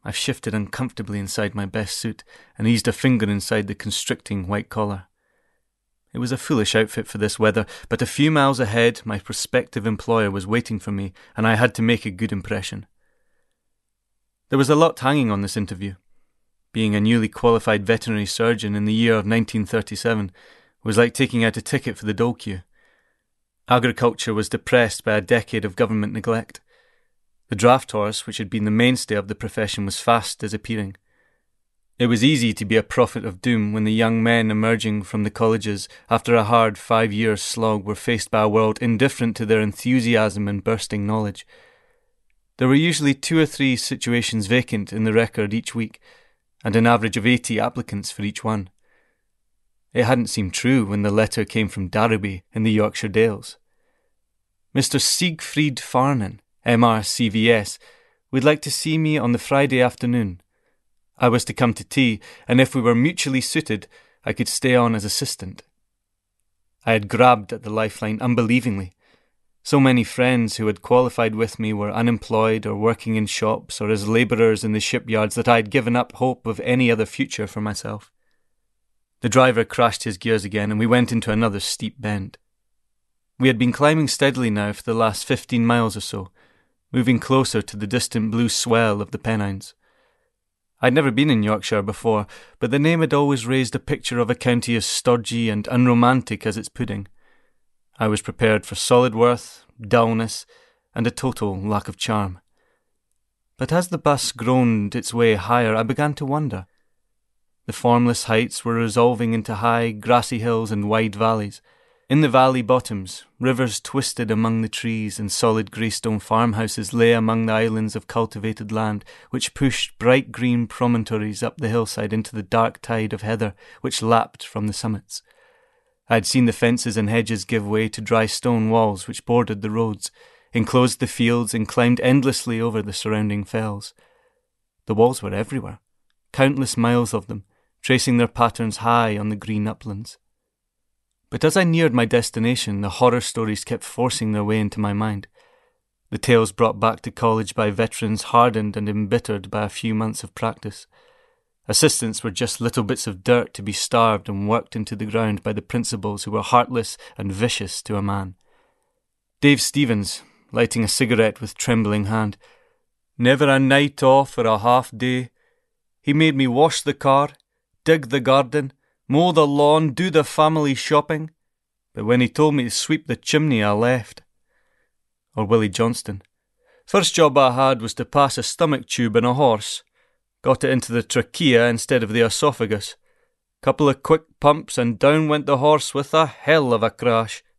I shifted uncomfortably inside my best suit and eased a finger inside the constricting white collar. It was a foolish outfit for this weather, but a few miles ahead my prospective employer was waiting for me, and I had to make a good impression. There was a lot hanging on this interview. Being a newly qualified veterinary surgeon in the year of 1937 was like taking out a ticket for the dole queue. Agriculture was depressed by a decade of government neglect. The draft horse, which had been the mainstay of the profession, was fast disappearing. It was easy to be a prophet of doom when the young men emerging from the colleges after a hard 5-year slog were faced by a world indifferent to their enthusiasm and bursting knowledge. There were usually 2 or 3 situations vacant in the record each week, and an average of 80 applicants for each one. It hadn't seemed true when the letter came from Darrowby in the Yorkshire Dales. Mr. Siegfried Farnan, MRCVS, would like to see me on the Friday afternoon. I was to come to tea, and if we were mutually suited, I could stay on as assistant. I had grabbed at the lifeline unbelievingly. So many friends who had qualified with me were unemployed or working in shops or as labourers in the shipyards that I had given up hope of any other future for myself. The driver crashed his gears again and we went into another steep bend. We had been climbing steadily now for the last 15 miles or so, moving closer to the distant blue swell of the Pennines. I'd never been in Yorkshire before, but the name had always raised a picture of a county as stodgy and unromantic as its pudding. I was prepared for solid worth, dullness, and a total lack of charm. But as the bus groaned its way higher, I began to wonder. The formless heights were resolving into high, grassy hills and wide valleys. In the valley bottoms, rivers twisted among the trees and solid greystone farmhouses lay among the islands of cultivated land, which pushed bright green promontories up the hillside into the dark tide of heather which lapped from the summits. I had seen the fences and hedges give way to dry stone walls which bordered the roads, enclosed the fields and climbed endlessly over the surrounding fells. The walls were everywhere, countless miles of them, tracing their patterns high on the green uplands. But as I neared my destination, the horror stories kept forcing their way into my mind. The tales brought back to college by veterans hardened and embittered by a few months of practice. Assistants were just little bits of dirt to be starved and worked into the ground by the principals who were heartless and vicious to a man. Dave Stevens, lighting a cigarette with trembling hand. Never a night off for a half day. He made me wash the car, dig the garden, mow the lawn, do the family shopping. But when he told me to sweep the chimney, I left. Or Willie Johnston. First job I had was to pass a stomach tube in a horse. Got it into the trachea instead of the esophagus. Couple of quick pumps and down went the horse with a hell of a crash.